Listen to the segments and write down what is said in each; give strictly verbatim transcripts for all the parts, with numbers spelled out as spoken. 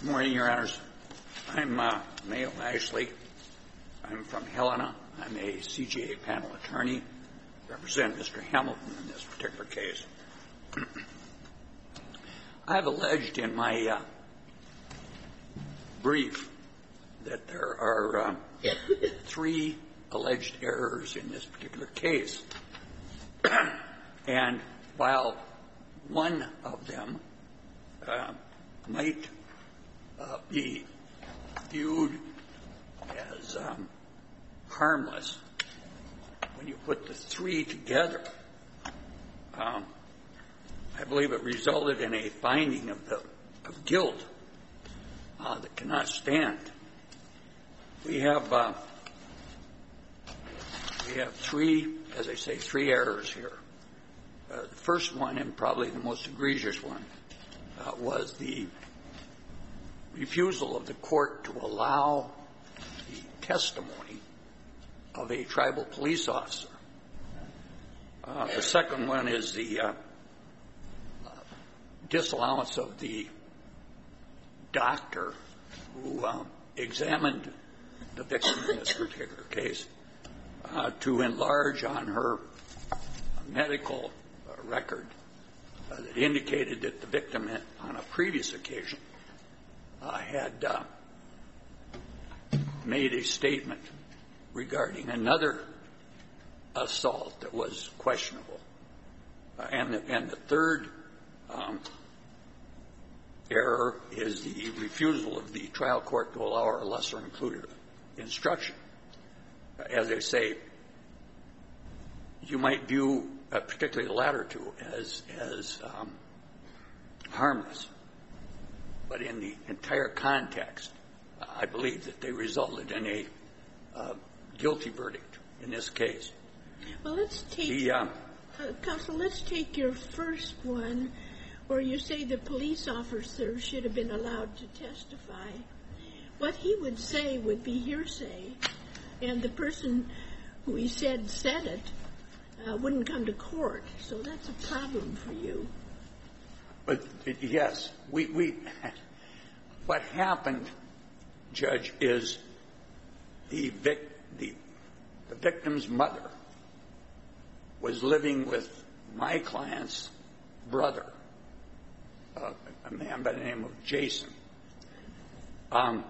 Good morning, Your Honors. I'm uh, Mayo Ashley. I'm from Helena. I'm a C G A panel attorney. Represent Mister Hamilton in this particular case. I have alleged in my uh, brief that there are uh, three alleged errors in this particular case. And while one of them uh, might uh, be viewed as um, harmless, when you put the three together, um, I believe it resulted in a finding of, the, of guilt uh, that cannot stand. We have uh, we have three, as I say, three errors here. Uh, the first one, and probably the most egregious one, uh, was the refusal of the court to allow the testimony of a tribal police officer. Uh, the second one is the uh, uh, disallowance of the doctor who uh, examined the victim in this particular case uh, to enlarge on her medical uh, record uh, that indicated that the victim had, on a previous occasion uh, had uh, made a statement regarding another assault that was questionable. Uh, and, the, and the third um, error is the refusal of the trial court to allow a lesser included instruction. Uh, as I say, you might view uh, particularly the latter two as, as um, harmless. But in the entire context, uh, I believe that they resulted in a uh, guilty verdict in this case. Well, let's take, the, um, uh, Counsel, let's take your first one where you say the police officer should have been allowed to testify. What he would say would be hearsay, and the person who he said said it uh, wouldn't come to court. So that's a problem for you. But, yes, we, we what happened, Judge, is the, vic, the, the victim's mother was living with my client's brother, uh, a man by the name of Jason. Um,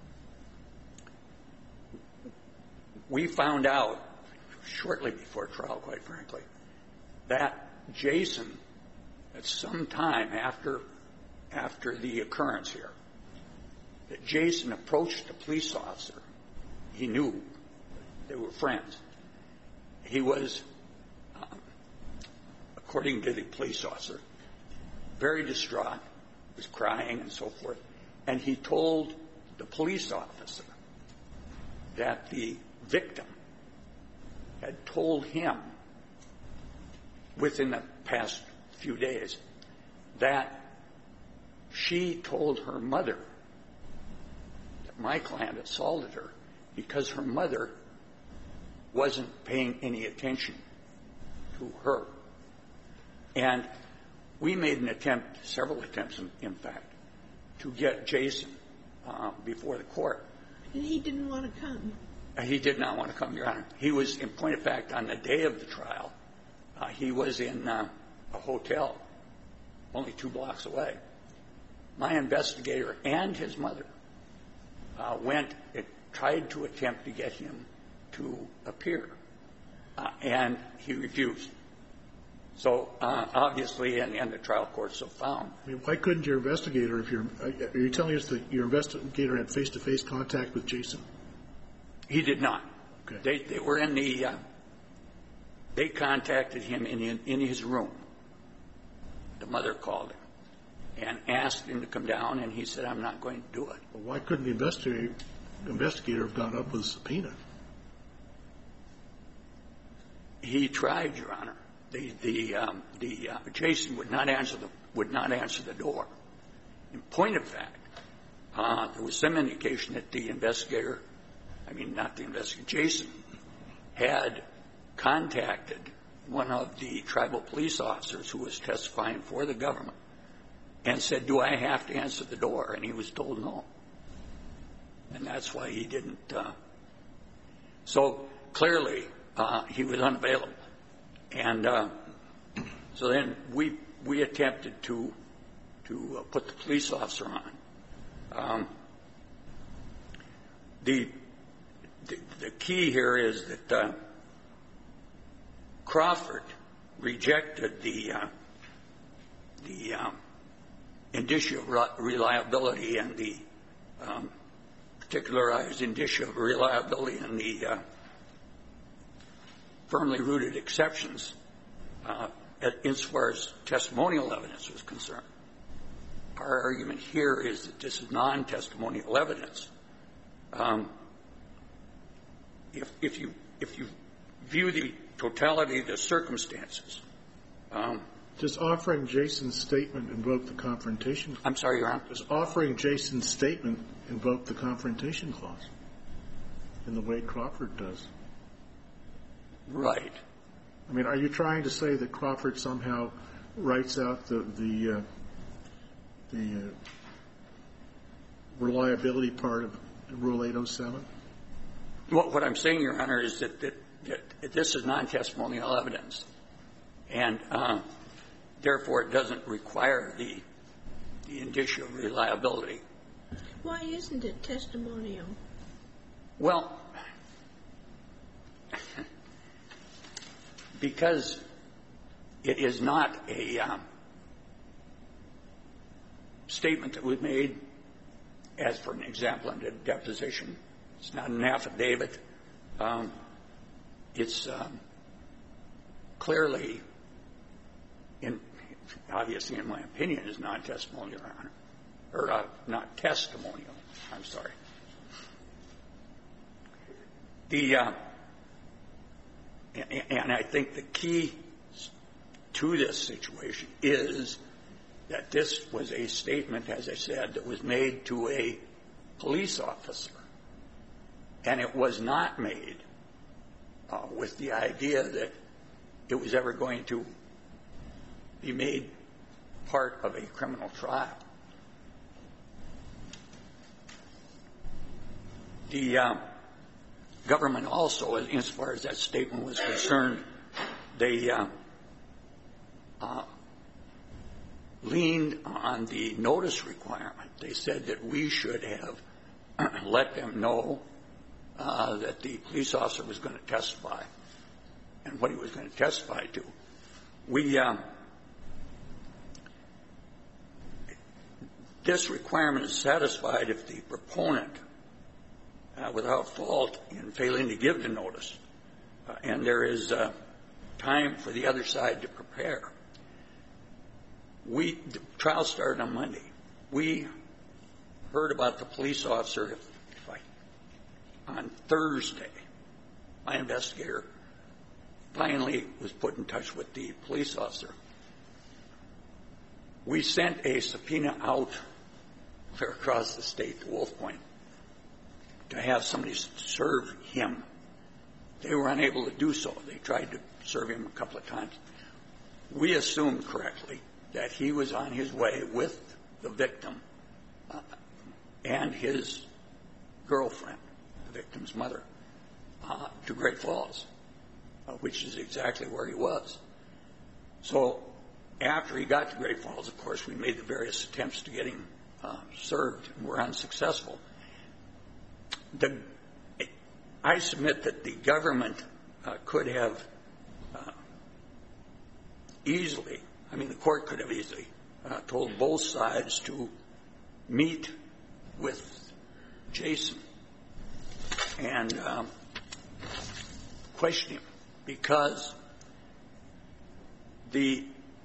we found out shortly before trial, quite frankly, that Jason, at some time after after the occurrence here, that Jason approached a police officer. He knew they were friends. He was, um, according to the police officer, very distraught, was crying and so forth, and he told the police officer that the victim had told him within the past few days that she told her mother that my client assaulted her because her mother wasn't paying any attention to her. And we made an attempt, several attempts, in, in fact, to get Jason uh, before the court. And he didn't want to come. Uh, he did not want to come, Your Honor. He was, in point of fact, on the day of the trial, uh, he was in uh, a hotel only two blocks away. My investigator and his mother uh, went and tried to attempt to get him to appear, uh, and he refused. So, uh, obviously, and, and the trial court so found. I mean, why couldn't your investigator, if you're, are you telling us that your investigator had face-to-face contact with Jason? He did not. Okay. They, they were in the, uh, they contacted him in, in, in his room. The mother called him and asked him to come down, and he said, I'm not going to do it. Well, why couldn't the investigator, investigator have gone up with a subpoena? He tried, Your Honor. The, the, um, the, uh, Jason would not answer the, would not answer the door. In point of fact, uh, there was some indication that the investigator, I mean, not the investigator, Jason, had contacted one of the tribal police officers who was testifying for the government and said, do I have to answer the door? And he was told no. And that's why he didn't. Uh, so clearly, uh, he was unavailable. And uh, so then we we attempted to to uh, put the police officer on. Um, the, the the key here is that uh, Crawford rejected the uh, the um, indicia of reliability and the um, particularized indicia of reliability and the uh, firmly rooted exceptions uh, as far as testimonial evidence was concerned. Our argument here is that this is non-testimonial evidence. Um, if, if you if you view the totality of the circumstances, um, does offering Jason's statement invoke the confrontation? I'm sorry, Your Honor. Does offering Jason's statement invoke the confrontation clause in the way Crawford does? Right. I mean, are you trying to say that Crawford somehow writes out the the uh, the uh, reliability part of Rule eight oh seven? What, what I'm saying, Your Honor, is that, that, that this is non-testimonial evidence, and uh, therefore it doesn't require the the indicia of reliability. Why isn't it testimonial? Well, because it is not a um, statement that was made, as for an example, in a deposition. It's not an affidavit. Um, it's um, clearly, in, obviously, in my opinion, is non-testimonial, Your Honor, or uh, not testimonial. I'm sorry. The uh, and I think the key to this situation is that this was a statement, as I said, that was made to a police officer. And it was not made uh, with the idea that it was ever going to be made part of a criminal trial. The uh, government also, as far as that statement was concerned, they uh, uh, leaned on the notice requirement. They said that we should have let them know uh, that the police officer was going to testify and what he was going to testify to. We uh, this requirement is satisfied if the proponent, Uh, without fault, in failing to give the notice. Uh, and there is uh, time for the other side to prepare. We, the trial started on Monday. We heard about the police officer if, if I, on Thursday. My investigator finally was put in touch with the police officer. We sent a subpoena out clear across the state to Wolf Point to have somebody serve him. They were unable to do so. They tried to serve him a couple of times. We assumed correctly that he was on his way with the victim uh, and his girlfriend, the victim's mother, uh, to Great Falls, uh, which is exactly where he was. So after he got to Great Falls, of course, we made the various attempts to get him uh, served, and were unsuccessful. The, I submit that the government uh, could have uh, easily, I mean, the court could have easily uh, told both sides to meet with Jason and um, question him, because the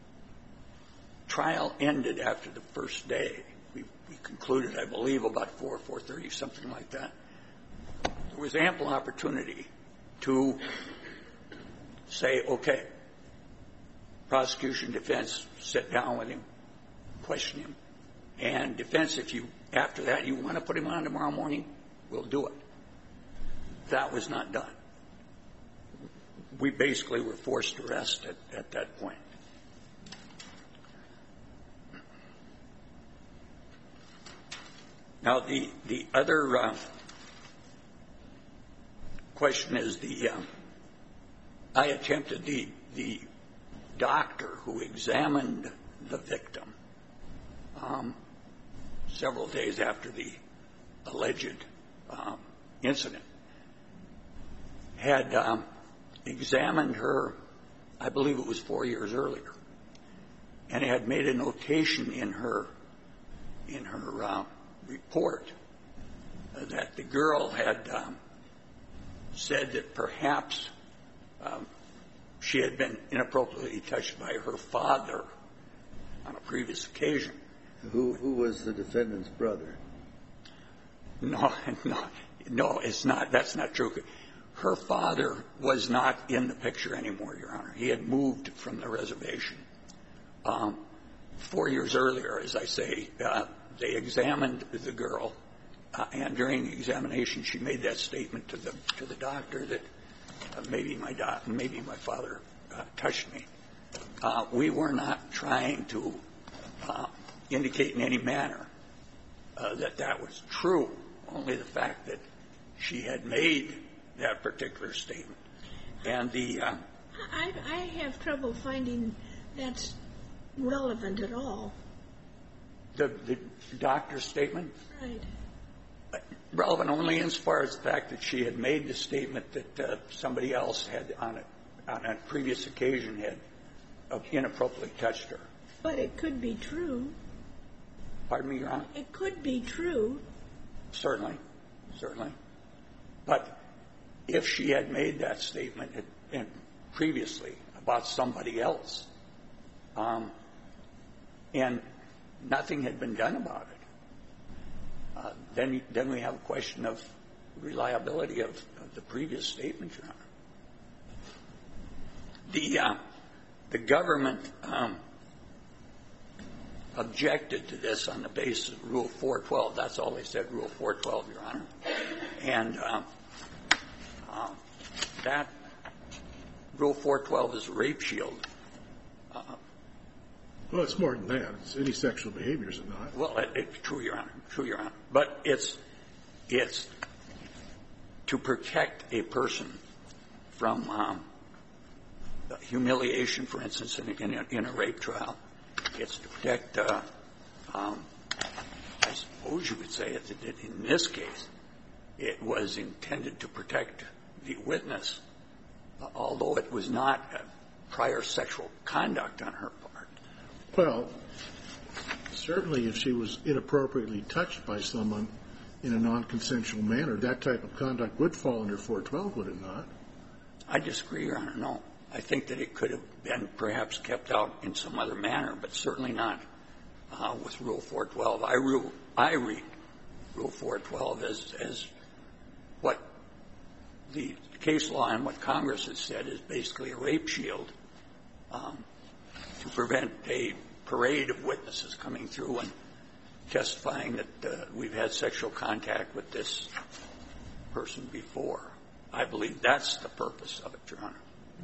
trial ended after the first day. We, we concluded, I believe, about four, four thirty, something like that. There was ample opportunity to say, okay, prosecution, defense, sit down with him, question him. And defense, if you, after that, you want to put him on tomorrow morning, we'll do it. That was not done. We basically were forced to rest at, at that point. Now, the, the other uh, question is the, uh, I attempted the, the doctor who examined the victim um, several days after the alleged um, incident had um, examined her, I believe it was four years earlier, and had made a notation in her in her uh, report uh, that the girl had um, said that perhaps um, she had been inappropriately touched by her father on a previous occasion. Who who was the defendant's brother? No, no, no, it's not. That's not true. Her father was not in the picture anymore, Your Honor. He had moved from the reservation. Um, four years earlier, as I say, uh, they examined the girl, uh, and during the examination, she made that statement to the to the doctor that uh, maybe my doc, maybe my father uh, touched me. Uh, we were not trying to uh, indicate in any manner uh, that that was true. Only the fact that she had made that particular statement, and the uh, I, I have trouble finding that's relevant at all. The, the doctor's statement? Right. Relevant only insofar as the fact that she had made the statement that uh, somebody else had, on a, on a previous occasion, had uh, inappropriately touched her. But it could be true. Pardon me, Your Honor? It could be true. Certainly. Certainly. But if she had made that statement in, previously about somebody else, um, and nothing had been done about it, uh, then then we have a question of reliability of, of the previous statement, Your Honor. The uh, the government um, objected to this on the basis of Rule four twelve. That's all they said, Rule four twelve, Your Honor. And um, uh, that Rule four twelve is a rape shield. Uh, Well, it's more than that. It's any sexual behavior, is it not? Well, it, it's true, Your Honor. True, Your Honor. But it's it's to protect a person from um, humiliation, for instance, in, in, a, in a rape trial. It's to protect, uh, um, I suppose you would say, it, that in this case, it was intended to protect the witness, uh, although it was not uh, prior sexual conduct on her part. Well, certainly if she was inappropriately touched by someone in a non-consensual manner, that type of conduct would fall under four twelve, would it not? I disagree, Your Honor. No. I think that it could have been perhaps kept out in some other manner, but certainly not uh, with Rule four twelve. I, rule, I read Rule four twelve as, as what the case law and what Congress has said is basically a rape shield um, to prevent a parade of witnesses coming through and testifying that uh, we've had sexual contact with this person before. I believe that's the purpose of it, Your Honor.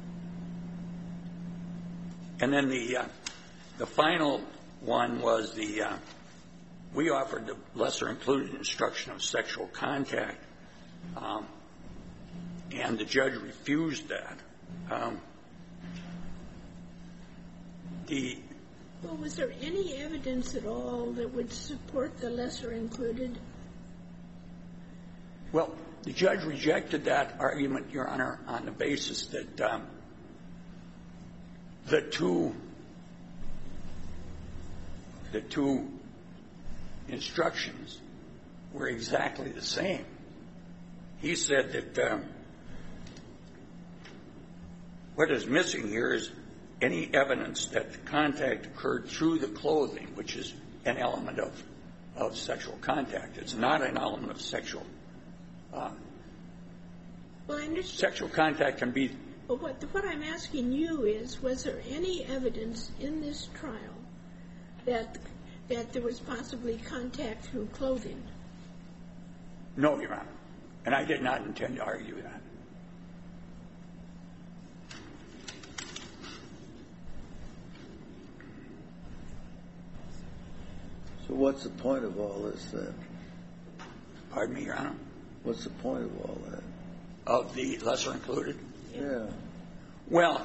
And then the uh, the final one was the uh, we offered the lesser included instruction of sexual contact, um, and the judge refused that. Um, the Well, was there any evidence at all that would support the lesser included? Well, the judge rejected that argument, Your Honor, on the basis that um, the two the two instructions were exactly the same. He said that um, what is missing here is any evidence that the contact occurred through the clothing, which is an element of, of sexual contact. It's not an element of sexual. Uh, Well, I understand. sexual contact can be. But what, what I'm asking you is, was there any evidence in this trial that that there was possibly contact through clothing? No, Your Honor. And I did not intend to argue that. So what's the point of all this then? Pardon me, Your Honor? What's the point of all that? Of the lesser included? Yeah. Well,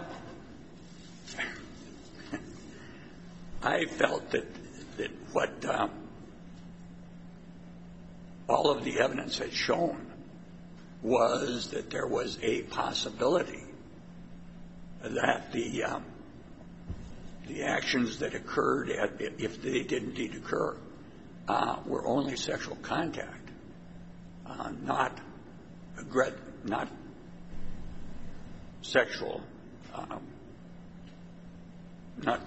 I felt that that what um, all of the evidence had shown was that there was a possibility that the um, the actions that occurred, at, if they did indeed occur, uh, were only sexual contact, uh, not aggr- not sexual, um, not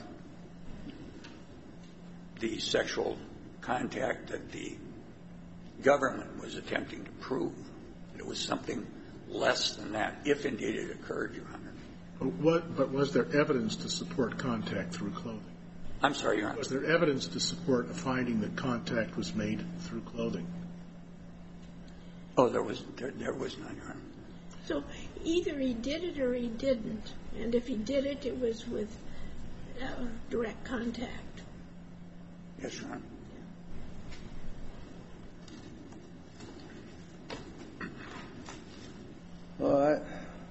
the sexual contact that the government was attempting to prove. It was something less than that, if indeed it occurred, Your Honor. But, what, but was there evidence to support contact through clothing? I'm sorry, Your Honor. Was there evidence to support a finding that contact was made through clothing? Oh, there was there, there was none, Your Honor. So either he did it or he didn't. And if he did it, it was with uh, direct contact. Yes, Your Honor. Well, I,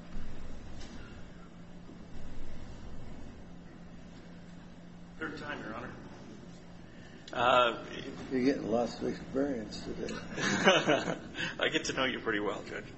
Third time, Your Honor. Uh, you're getting lots of experience today. I get to know you pretty well, Judge.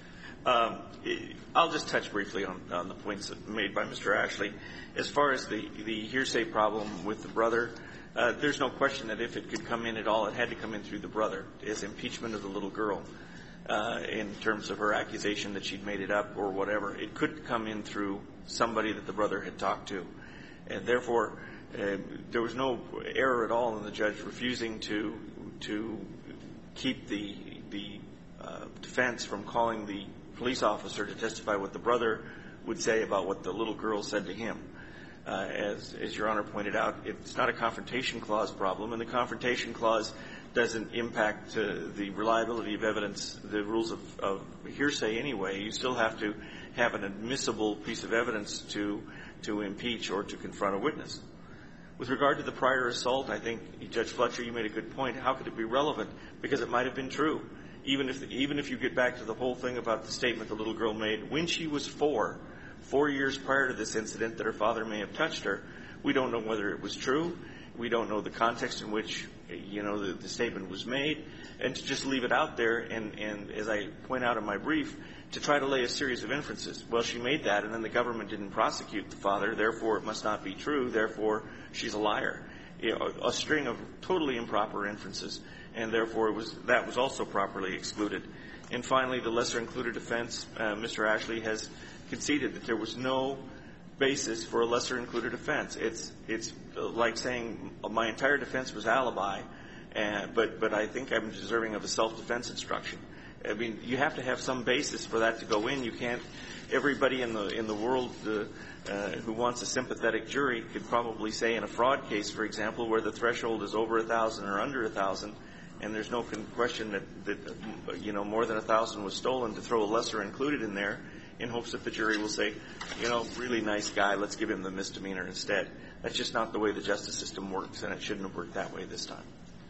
Um, I'll just touch briefly on, on the points made by Mister Ashley. As far as the, the hearsay problem with the brother, uh, there's no question that if it could come in at all, it had to come in through the brother as impeachment of the little girl. Uh, in terms of her accusation that she'd made it up or whatever, it could come in through somebody that the brother had talked to. And therefore, uh, there was no error at all in the judge refusing to to keep the the uh, defense from calling the police officer to testify what the brother would say about what the little girl said to him. Uh, as, as Your Honor pointed out, it's not a confrontation clause problem, and the confrontation clause doesn't impact uh, the reliability of evidence, the rules of, of hearsay anyway. You still have to have an admissible piece of evidence to to impeach or to confront a witness. With regard to the prior assault, I think, Judge Fletcher, you made a good point. How could it be relevant? Because it might have been true. Even if, even if you get back to the whole thing about the statement the little girl made, when she was four, four years prior to this incident that her father may have touched her, we don't know whether it was true. We don't know the context in which, you know, the, the statement was made. And to just leave it out there and, and, as I point out in my brief, to try to lay a series of inferences. Well, she made that, and then the government didn't prosecute the father, therefore it must not be true, therefore she's a liar. You know, a string of totally improper inferences, and therefore it was, that was also properly excluded. And finally, the lesser included offense, uh, Mister Ashley has conceded that there was no basis for a lesser included offense. It's, it's like saying my entire defense was alibi, and, but, but I think I'm deserving of a self-defense instruction. I mean, you have to have some basis for that to go in. You can't. Everybody in the in the world uh, uh, who wants a sympathetic jury could probably say in a fraud case, for example, where the threshold is over a thousand or under a thousand, and there's no question that that you know more than a thousand was stolen, to throw a lesser included in there in hopes that the jury will say, you know, really nice guy, let's give him the misdemeanor instead. That's just not the way the justice system works, and it shouldn't have worked that way this time.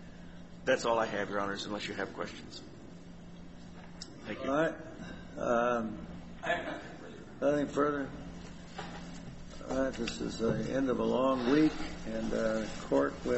That's all I have, Your Honors, unless you have questions. Thank you. All right. Um, nothing further. All right. This is the end of a long week, and uh, court will